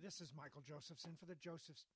This is Michael Josephson for the Josephson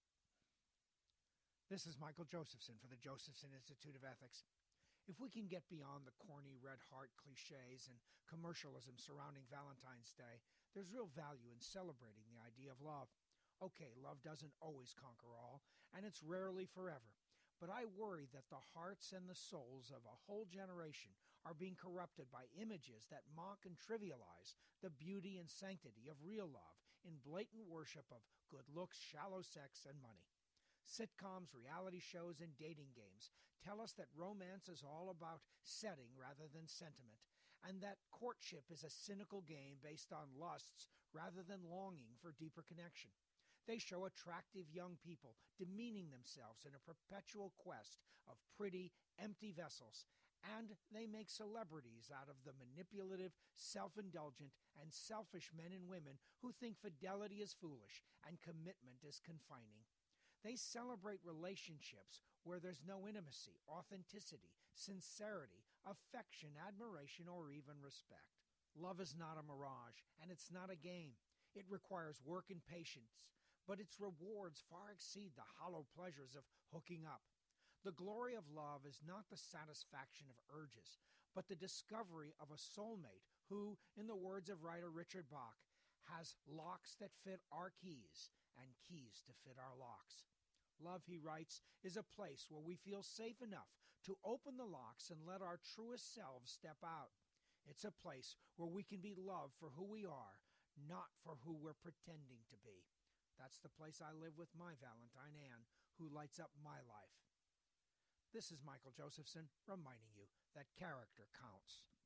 Institute of Ethics. If we can get beyond the corny red heart cliches and commercialism surrounding Valentine's Day, there's real value in celebrating the idea of love. Okay, love doesn't always conquer all, and it's rarely forever. But I worry that the hearts and the souls of a whole generation are being corrupted by images that mock and trivialize the beauty and sanctity of real love in blatant worship of good looks, shallow sex, and money. Sitcoms, reality shows, and dating games tell us that romance is all about setting rather than sentiment, and that courtship is a cynical game based on lusts rather than longing for deeper connection. They show attractive young people demeaning themselves in a perpetual quest of pretty, empty vessels, and they make celebrities out of the manipulative, self-indulgent, and selfish men and women who think fidelity is foolish and commitment is confining. They celebrate relationships where there's no intimacy, authenticity, sincerity, affection, admiration, or even respect. Love is not a mirage, and it's not a game. It requires work and patience, but its rewards far exceed the hollow pleasures of hooking up. The glory of love is not the satisfaction of urges, but the discovery of a soulmate who, in the words of writer Richard Bach, has locks that fit our keys and keys to fit our locks. Love, he writes, is a place where we feel safe enough to open the locks and let our truest selves step out. It's a place where we can be loved for who we are, not for who we're pretending to be. That's the place I live with my Valentine Ann, who lights up my life. This is Michael Josephson reminding you that character counts.